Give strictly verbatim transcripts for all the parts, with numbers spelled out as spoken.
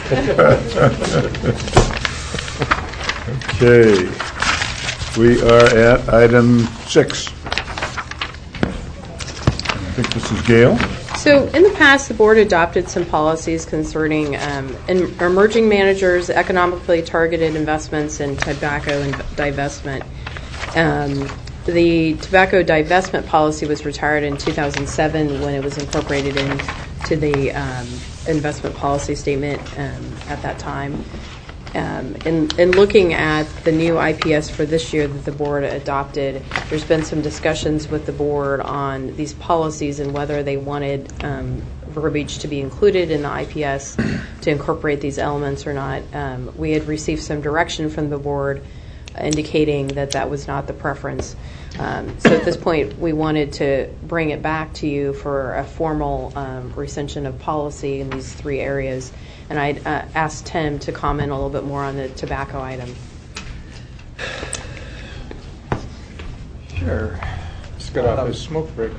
Okay. We are at item six. I think this is Gail. So in the past, the board adopted some policies concerning um, in emerging managers, economically targeted investments, and tobacco and divestment. Um, the tobacco divestment policy was retired in two thousand seven when it was incorporated into the um, investment policy statement um, at that time. Um, in, in looking at the new I P S for this year that the board adopted, there's been some discussions with the board on these policies and whether they wanted um, verbiage to be included in the I P S to incorporate these elements or not. Um, we had received some direction from the board indicating that that was not the preference. Um, so at this point, we wanted to bring it back to you for a formal um, recension of policy in these three areas. And I uh, asked Tim to comment a little bit more on the tobacco item. Sure. Let's get off this smoke break.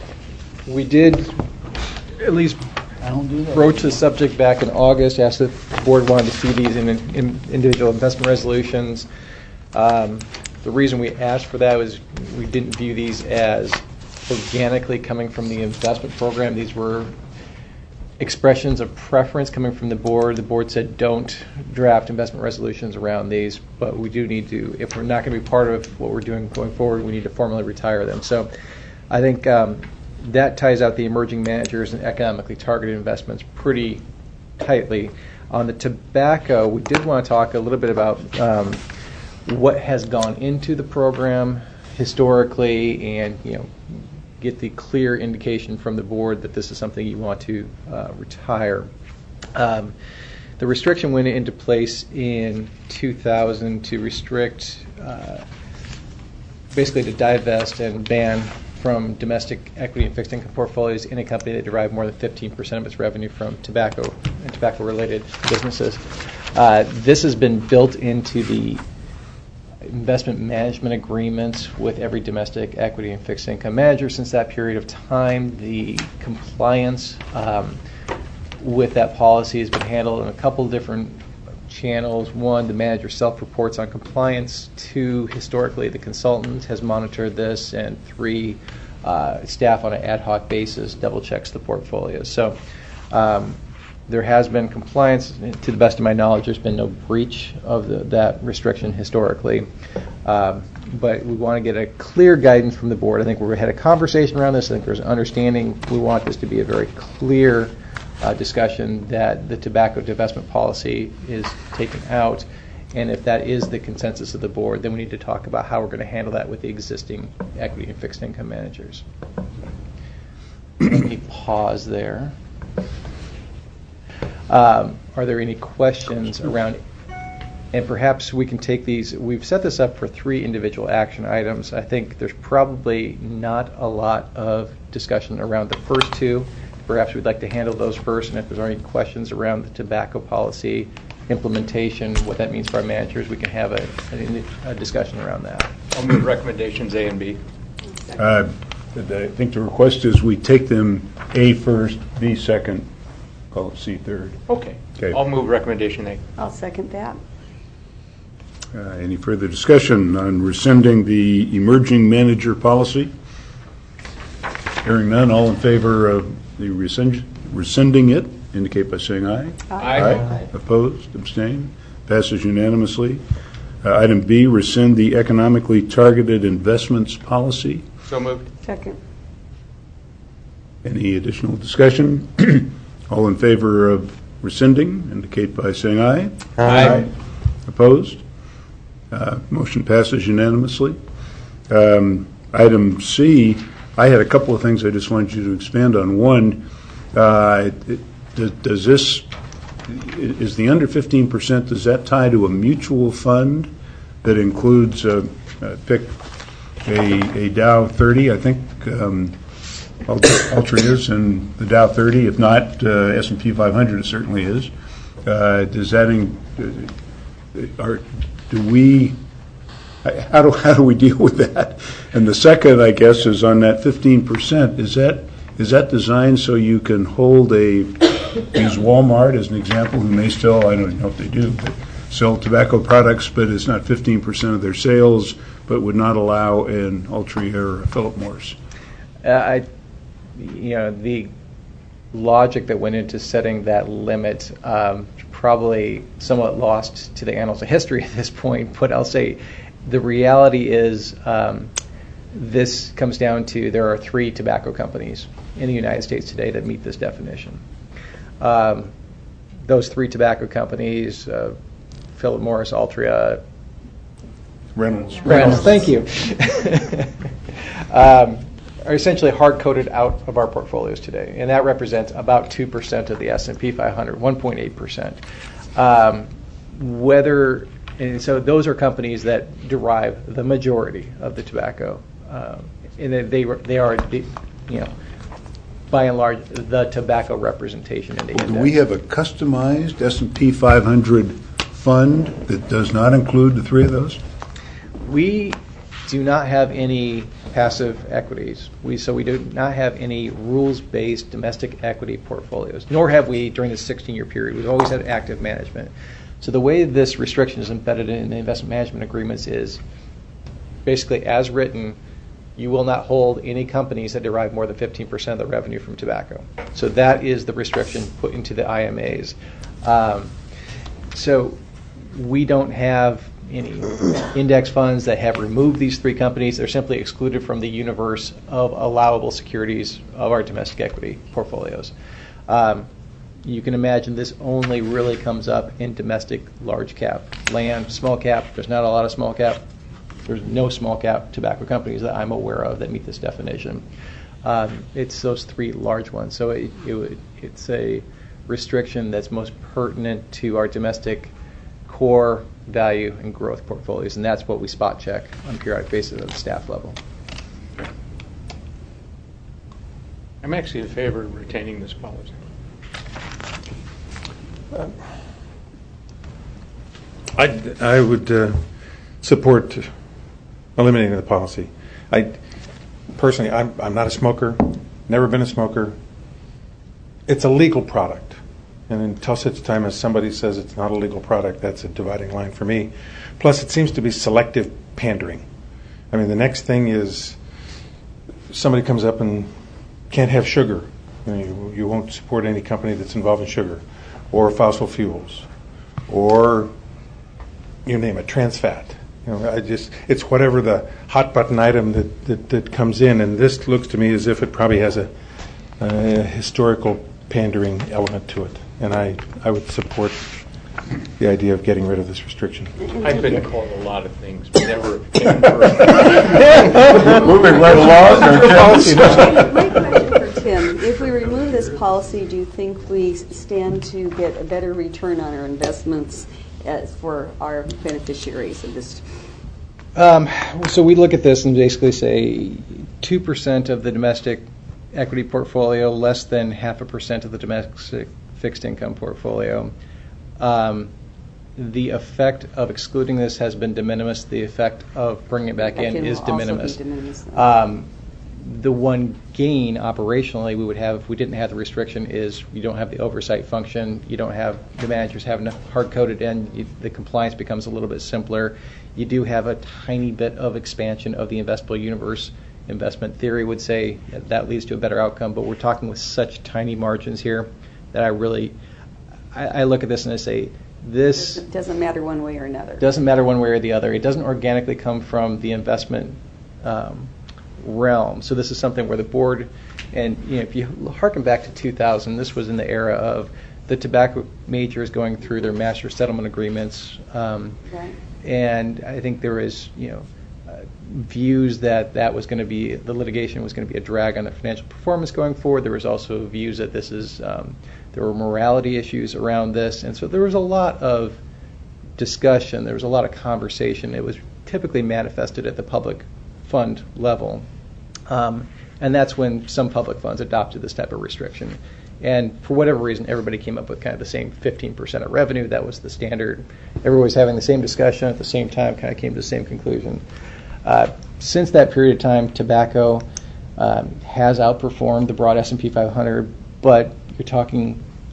We did at least I don't do that. broach the subject back in August, asked if the board wanted to see these in, in individual investment resolutions. Um, the reason we asked for that was we didn't view these as organically coming from the investment program. These were expressions of preference coming from the board. The board said don't draft investment resolutions around these, but we do need to, if we're not going to be part of what we're doing going forward, we need to formally retire them. So I think um, that ties out the emerging managers and economically targeted investments pretty tightly. On the tobacco, we did want to talk a little bit about um, what has gone into the program historically, and you know, get the clear indication from the board that this is something you want to uh, retire. Um, the restriction went into place in two thousand to restrict, uh, basically to divest and ban from domestic equity and fixed income portfolios in a company that derived more than fifteen percent of its revenue from tobacco and tobacco-related businesses. Uh, this has been built into the investment management agreements with every domestic equity and fixed income manager since that period of time. The compliance um, with that policy has been handled in a couple different channels. One, the manager self-reports on compliance. Two, historically, the consultant has monitored this. And three, uh, staff on an ad hoc basis double checks the portfolio. So um, there has been compliance. To the best of my knowledge, there's been no breach of the, that restriction historically. Um, but we want to get a clear guidance from the board. I think we had a conversation around this. I think there's an understanding. We want this to be a very clear uh, discussion that the tobacco divestment policy is taken out. And if that is the consensus of the board, then we need to talk about how we're going to handle that with the existing equity and fixed income managers. Let me pause there. Um, are there any questions around, and perhaps we can take these, we've set this up for three individual action items. I think there's probably not a lot of discussion around the first two. Perhaps we'd like to handle those first, and if there's any questions around the tobacco policy implementation, what that means for our managers, we can have a, a, a discussion around that. I'll move recommendations A and B. Uh, I think the request is we take them A first, B second, call it C third. Okay. Okay. I'll move recommendation A. I'll second that. Uh, any further discussion on rescinding the emerging manager policy? Hearing none, all in favor of the rescind, rescinding it, indicate by saying aye. Aye. Aye. Opposed? Abstained? Passes unanimously. Uh, item B, rescind the economically targeted investments policy. So moved. Second. Any additional discussion? All in favor of rescinding, indicate by saying aye. Aye. Opposed? Uh, motion passes unanimously. Um, item C, I had a couple of things I just wanted you to expand on. One, uh, it, it, does this, is the under fifteen percent, does that tie to a mutual fund that includes, uh, uh, pick a, a Dow thirty, I think, um, Ultra is, and the Dow thirty. If not, uh, S and P five hundred it certainly is. Uh, does that, in, uh, are, do we, how do, how do we deal with that? And the second, I guess, is on that fifteen percent. Is that, is that designed so you can hold a use Walmart as an example, who may still, I don't know if they do, but sell tobacco products, but it's not fifteen percent of their sales, but would not allow an Altria or a Philip Morris. Uh, I, you know, the logic that went into setting that limit um, probably somewhat lost to the annals of history at this point, but I'll say the reality is um, this comes down to there are three tobacco companies in the United States today that meet this definition. Um, those three tobacco companies, uh, Philip Morris, Altria, Reynolds. Reynolds, thank you, um, are essentially hard-coded out of our portfolios today, and that represents about two percent of the S and P five hundred, one point eight percent. Um, whether, and so those are companies that derive the majority of the tobacco, um, and they, they they are, the, you know, by and large, the tobacco representation in the index. Do we have a customized S and P five hundred fund that does not include the three of those? We do not have any passive equities. We so we do not have any rules-based domestic equity portfolios, nor have we during the sixteen-year period. We've always had active management. So the way this restriction is embedded in the investment management agreements is basically as written, you will not hold any companies that derive more than fifteen percent of the revenue from tobacco. So that is the restriction put into the I M As. Um, so we don't have any index funds that have removed these three companies. They're simply excluded from the universe of allowable securities of our domestic equity portfolios. Um, you can imagine this only really comes up in domestic large cap land. Small cap, there's not a lot of small cap. There's no small cap tobacco companies that I'm aware of that meet this definition. Um, it's those three large ones. So it, it would, it's a restriction that's most pertinent to our domestic core value and growth portfolios, and that's what we spot check on a periodic basis at the staff level. I'm actually in favor of retaining this policy. I, I would uh, support eliminating the policy. I personally, I'm, I'm not a smoker, never been a smoker. It's a legal product. And until such time as somebody says it's not a legal product, that's a dividing line for me. Plus, it seems to be selective pandering. I mean, the next thing is somebody comes up and can't have sugar. You know, you, you won't support any company that's involved in sugar, or fossil fuels, or you name it, trans fat. You know, I just it's whatever the hot button item that, that, that comes in, and this looks to me as if it probably has a, a historical pandering element to it. And I, I would support the idea of getting rid of this restriction. I've been called a lot of things, but never been Moving right along. My question for Tim, if we remove this policy, do you think we stand to get a better return on our investments as for our beneficiaries of this? Um, so we look at this and basically say two percent of the domestic equity portfolio, less than half a percent of the domestic fixed income portfolio. Um, the effect of excluding this has been de minimis. The effect of bringing it back in is de minimis. de minimis Um, the one gain operationally we would have if we didn't have the restriction is you don't have the oversight function. You don't have the managers having to hard-coded in. You, the compliance becomes a little bit simpler. You do have a tiny bit of expansion of the investable universe. Investment theory would say that, that leads to a better outcome, but we're talking with such tiny margins here that I really, I, I look at this and I say, this It doesn't matter one way or another. doesn't matter one way or the other. It doesn't organically come from the investment um, realm. So this is something where the board, and you know, if you harken back to two thousand, this was in the era of the tobacco majors going through their master settlement agreements, um, Right. and I think there is, you know, views that that was going to be, the litigation was going to be a drag on the financial performance going forward. There was also views that this is, um, there were morality issues around this. And so there was a lot of discussion. There was a lot of conversation. It was typically manifested at the public fund level. Um, and that's when some public funds adopted this type of restriction. And for whatever reason, everybody came up with kind of the same fifteen percent of revenue. That was the standard. Everyone was having the same discussion at the same time, kind of came to the same conclusion. Uh, since that period of time, tobacco um, has outperformed the broad S and P five hundred, but you're talking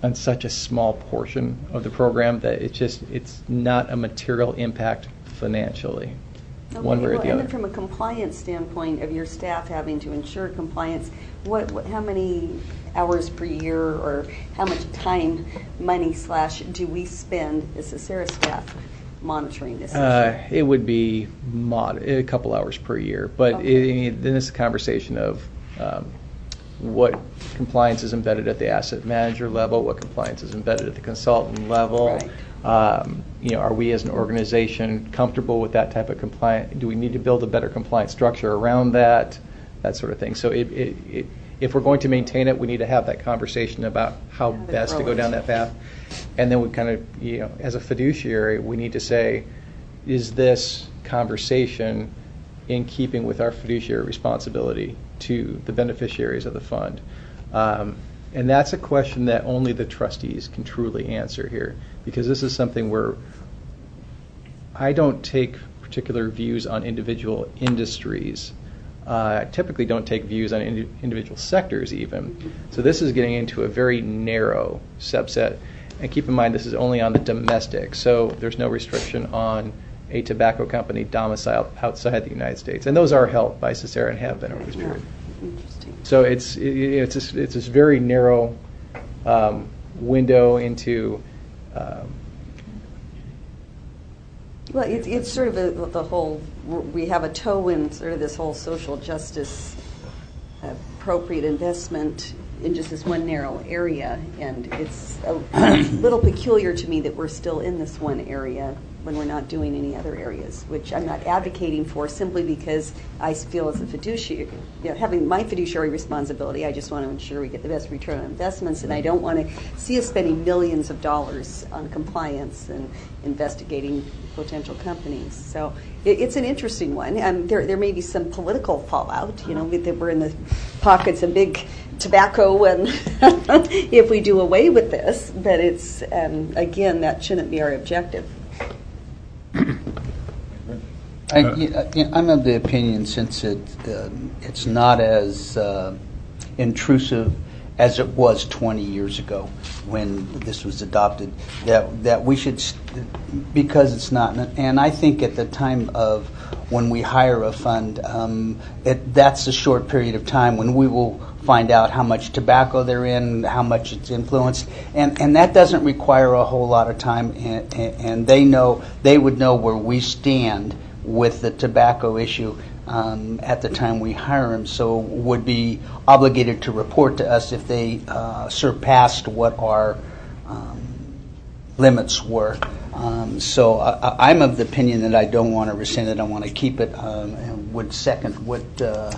on such a small portion of the program that it's just, it's not a material impact financially, one Okay, way or well, the and other. then from a compliance standpoint of your staff having to ensure compliance, what, what, how many hours per year or how much time, money slash, do we spend as the Sarah staff monitoring this Uh, issue? it would be mod, a couple hours per year, but Okay. it, then it's a conversation of um, what compliance is embedded at the asset manager level, what compliance is embedded at the consultant level. Right. Um, you know, are we as an organization comfortable with that type of compliance? Do we need to build a better compliance structure around that? That sort of thing. So it, it, it, if we're going to maintain it, we need to have that conversation about how How to best to grow go it. down that path. And then we kind of, you know, as a fiduciary, we need to say, is this conversation in keeping with our fiduciary responsibility to the beneficiaries of the fund? Um, and that's a question that only the trustees can truly answer here, because this is something where I don't take particular views on individual industries. Uh, I typically don't take views on indi- individual sectors even. So this is getting into a very narrow subset. And keep in mind, this is only on the domestic, so there's no restriction on a tobacco company domiciled outside the United States. And those are held by Cesara and have been over this period. Interesting. So it's it, it's this, it's this very narrow um, window into um, Well, it's, it's sort of a, the whole, we have a toe in sort of this whole social justice appropriate investment in just this one narrow area, and it's a little peculiar to me that we're still in this one area when we're not doing any other areas, which I'm not advocating for simply because I feel as a fiduciary, you know, having my fiduciary responsibility, I just want to ensure we get the best return on investments, and I don't want to see us spending millions of dollars on compliance and investigating potential companies. So it, it's an interesting one. Um, there, there may be some political fallout, you know, that we're in the pockets of big tobacco and if we do away with this, but it's, um, again, that shouldn't be our objective. I, yeah, I'm of the opinion, since it uh, it's not as uh, intrusive as it was twenty years ago when this was adopted, that that we should, st- because it's not, and I think at the time of when we hire a fund, um, it, that's a short period of time when we will find out how much tobacco they're in, how much it's influenced, and, and that doesn't require a whole lot of time, and, and they know, they would know where we stand with the tobacco issue um, at the time we hire them, so would be obligated to report to us if they uh, surpassed what our um, limits were. Um, so I, I'm of the opinion that I don't want to rescind it, I want to keep it, um, and would second what uh,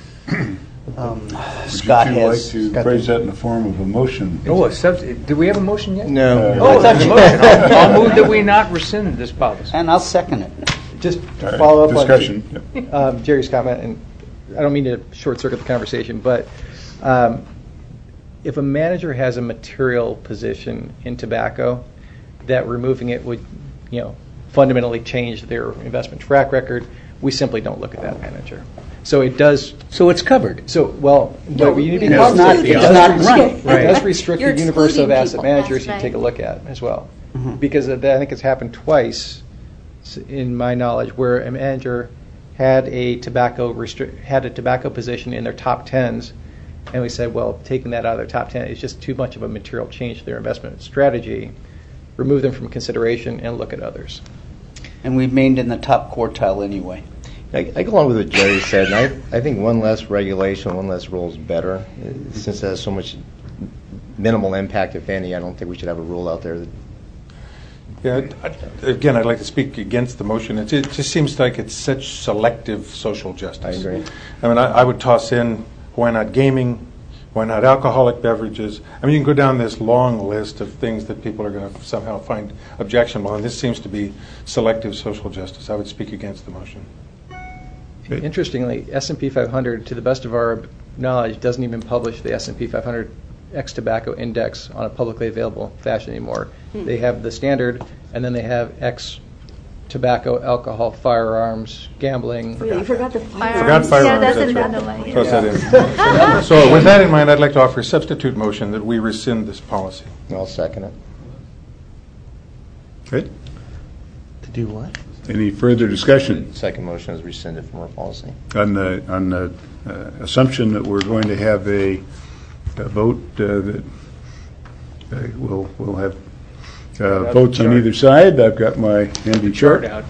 um, Scott Would you two like has. to phrase that in the form of a motion? Oh, a sub- did we have a motion yet? No. Oh, I there's a thought motion. I'll I'll move that we not rescind this policy. And I'll second it. just All to right, follow up discussion. Yep. on um, Jerry's comment, and I don't mean to short circuit the conversation, but um, if a manager has a material position in tobacco, that removing it would, you know, fundamentally change their investment track record, we simply don't look at that manager. So it does. So it's covered. So well, No, but you need to be it's not- cognizant. it's It does not restrict- right. It does restrict You're the universe of excluding asset people. managers you That's take a right. look at as well, because I think it's happened twice, s- in my knowledge, where a manager had a tobacco restri- had a tobacco position in their top tens, and we said, well, taking that out of their top ten is just too much of a material change to their investment strategy. Remove them from consideration and look at others. And we've remained in the top quartile anyway. I, I go along with what Jerry said, and I, I think one less regulation, one less rule is better. Uh, Since it has so much minimal impact, if any, I don't think we should have a rule out there that Yeah, I- again, I'd like to speak against the motion. It, it just seems like it's such selective social justice. I agree. I mean, I, I would toss in, why not gaming? Why not alcoholic beverages? I mean, you can go down this long list of things that people are going to somehow find objectionable, and this seems to be selective social justice. I would speak against the motion. Okay. Interestingly, S and P five hundred, to the best of our knowledge, doesn't even publish the S and P five hundred ex tobacco index on a publicly available fashion anymore. They have the standard, and then they have ex tobacco, alcohol, firearms, gambling. You forgot the fire. Forgot firearms. Yeah, that's in right. underline. Toss that in. So with that in mind, I'd like to offer a substitute motion that we rescind this policy. I'll second it. Okay. To do what? Any further discussion Second motion is rescinded from our policy. on the, on the uh, assumption that we're going to have a, a vote uh, that uh, we'll, we'll have uh, votes on either side? I've got my handy chart. Chart out.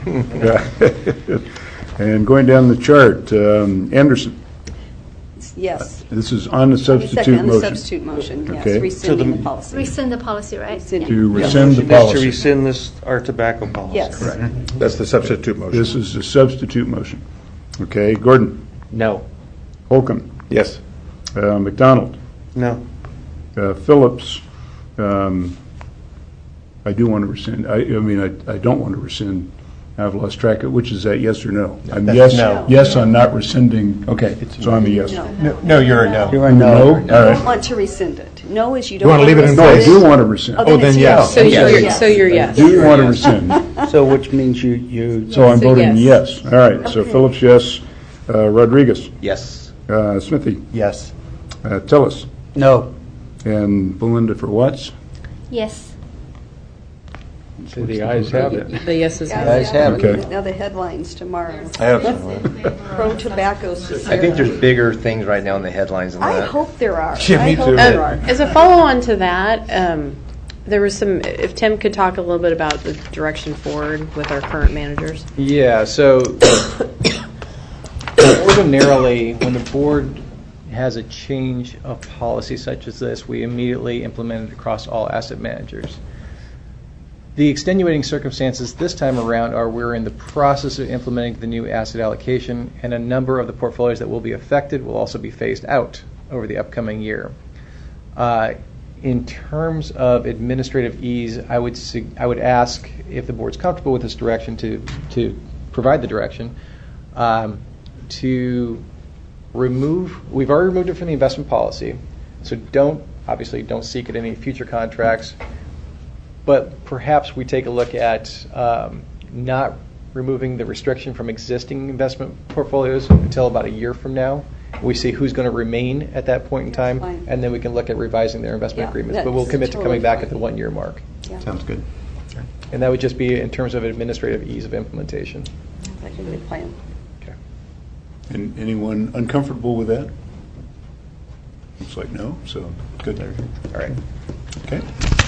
And going down the chart, um, Anderson, Yes. this is on the substitute Second, on the motion. substitute motion, Okay. yes, rescinding the policy. Rescind the policy, right? Rescinding. To rescind the Motion is to policy. rescind this, our tobacco policy. Yes. That's the substitute motion. This is the substitute motion. Okay, Gordon, No. Holcomb, Yes. uh, McDonald, No. uh, Phillips. um, I do want to rescind, I, I mean, I, I don't want to rescind. I've lost track of, which is that, yes or no? I'm yes, no. yes on not rescinding, okay, so I'm a yes. No. No, you're a no. You're a I'm a no. no? All You don't right. want to rescind it. No is you You don't wanna want to leave it in rescind No, I do want to rescind. Oh, then then it's yes. So yes. you're, Yes. so you're yes. Do want to rescind. So which means you, you. So I'm So voting yes. yes. All right, so Phillips, yes. Uh, Rodriguez, Yes. uh, Smithy, Yes. uh, Tillis, No. and Belinda for Watts. Yes. So the ayes have it. The yeses have Guys have it. Okay. Now the headlines tomorrow. I have some. Pro tobacco I think there's bigger things right now in the headlines than I that. hope there are. Yeah, me I hope too. there Um, are. as a follow-on to that, um, there was some, if Tim could talk a little bit about the direction forward with our current managers. Yeah, so ordinarily, when the board has a change of policy such as this, we immediately implement it across all asset managers. The extenuating circumstances this time around are we're in the process of implementing the new asset allocation, and a number of the portfolios that will be affected will also be phased out over the upcoming year. Uh, in terms of administrative ease, I would sug- I would ask if the board's comfortable with this direction to to provide the direction um, to remove. We've already removed it from the investment policy, so don't obviously don't seek it in any future contracts. But perhaps we take a look at um, not removing the restriction from existing investment portfolios until about a year from now. We see who's going to remain at that point in time, fine. and then we can look at revising their investment Yeah, agreements. But we'll that's commit to totally coming back fine. at the one-year mark. Sounds good. And that would just be in terms of administrative ease of implementation. That's a good plan. And anyone uncomfortable with that? Looks like no, so good. All right. Okay.